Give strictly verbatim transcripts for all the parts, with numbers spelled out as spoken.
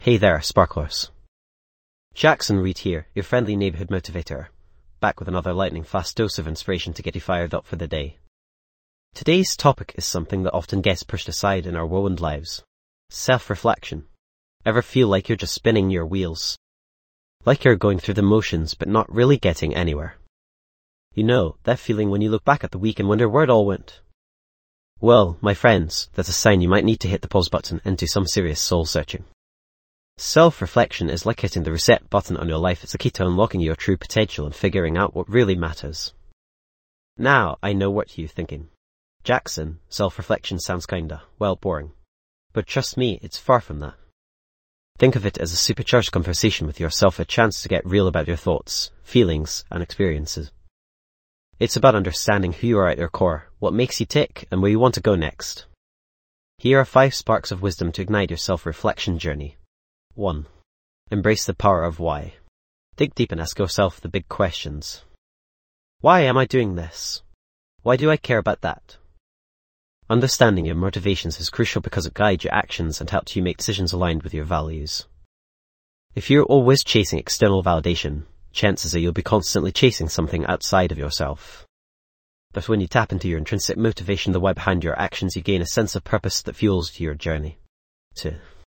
Hey there, sparklers. Jackson Reed here, your friendly neighbourhood motivator, back with another lightning-fast dose of inspiration to get you fired up for the day. Today's topic is something that often gets pushed aside in our whirlwind lives. Self-reflection. Ever feel like you're just spinning your wheels? Like you're going through the motions but not really getting anywhere? You know, that feeling when you look back at the week and wonder where it all went? Well, my friends, that's a sign you might need to hit the pause button and do some serious soul-searching. Self-reflection is like hitting the reset button on your life. It's a key to unlocking your true potential and figuring out what really matters. Now, I know what you're thinking. Jackson, self-reflection sounds kinda, well, boring. But trust me, it's far from that. Think of it as a supercharged conversation with yourself, a chance to get real about your thoughts, feelings, and experiences. It's about understanding who you are at your core, what makes you tick, and where you want to go next. Here are five sparks of wisdom to ignite your self-reflection journey. one. Embrace the power of why. Dig deep and ask yourself the big questions. Why am I doing this? Why do I care about that? Understanding your motivations is crucial because it guides your actions and helps you make decisions aligned with your values. If you're always chasing external validation, chances are you'll be constantly chasing something outside of yourself. But when you tap into your intrinsic motivation, the why behind your actions, you gain a sense of purpose that fuels your journey. two.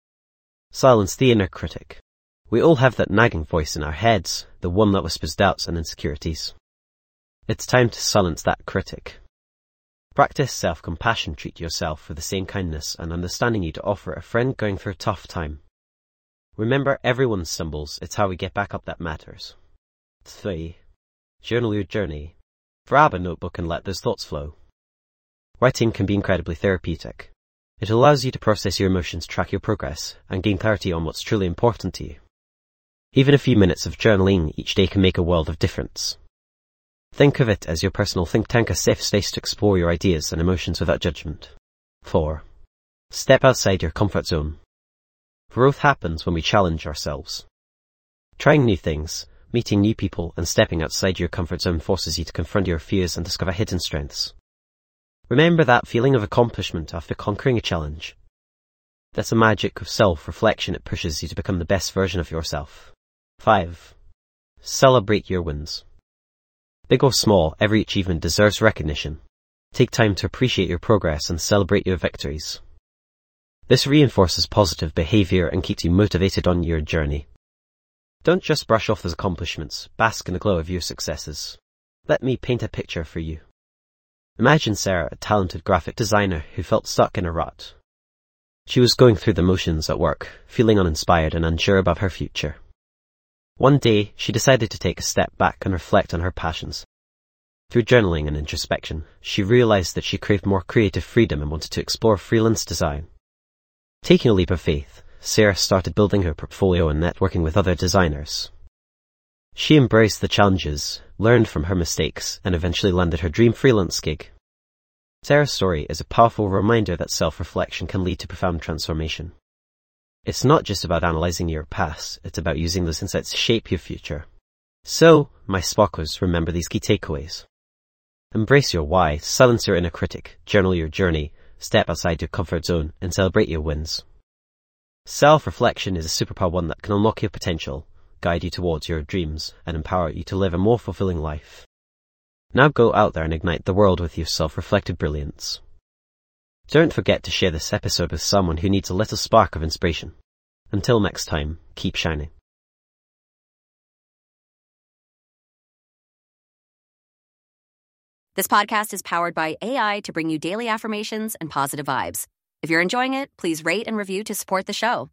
Silence the inner critic. We all have that nagging voice in our heads, the one that whispers doubts and insecurities. It's time to silence that critic. Practice self-compassion. Treat yourself with the same kindness and understanding you to offer a friend going through a tough time. Remember, everyone stumbles. It's how we get back up that matters. three. Journal your journey. Grab a notebook and let those thoughts flow. Writing can be incredibly therapeutic. It allows you to process your emotions, track your progress, and gain clarity on what's truly important to you. Even a few minutes of journaling each day can make a world of difference. Think of it as your personal think tank, a safe space to explore your ideas and emotions without judgment. four. Step outside your comfort zone. Growth happens when we challenge ourselves. Trying new things, meeting new people, and stepping outside your comfort zone forces you to confront your fears and discover hidden strengths. Remember that feeling of accomplishment after conquering a challenge. That's the magic of self-reflection. It pushes you to become the best version of yourself. five. Celebrate your wins. Big or small, every achievement deserves recognition. Take time to appreciate your progress and celebrate your victories. This reinforces positive behavior and keeps you motivated on your journey. Don't just brush off those accomplishments. Bask in the glow of your successes. Let me paint a picture for you. Imagine Sarah, a talented graphic designer who felt stuck in a rut. She was going through the motions at work, feeling uninspired and unsure about her future. One day, she decided to take a step back and reflect on her passions. Through journaling and introspection, she realized that she craved more creative freedom and wanted to explore freelance design. Taking a leap of faith, Sarah started building her portfolio and networking with other designers. She embraced the challenges, learned from her mistakes, and eventually landed her dream freelance gig. Sarah's story is a powerful reminder that self-reflection can lead to profound transformation. It's not just about analyzing your past, it's about using those insights to shape your future. So, my sparklers, remember these key takeaways. Embrace your why, silence your inner critic, journal your journey, step outside your comfort zone, and celebrate your wins. Self-reflection is a superpower, one that can unlock your potential, guide you towards your dreams, and empower you to live a more fulfilling life. Now go out there and ignite the world with your self-reflective brilliance. Don't forget to share this episode with someone who needs a little spark of inspiration. Until next time, keep shining. This podcast is powered by A I to bring you daily affirmations and positive vibes. If you're enjoying it, please rate and review to support the show.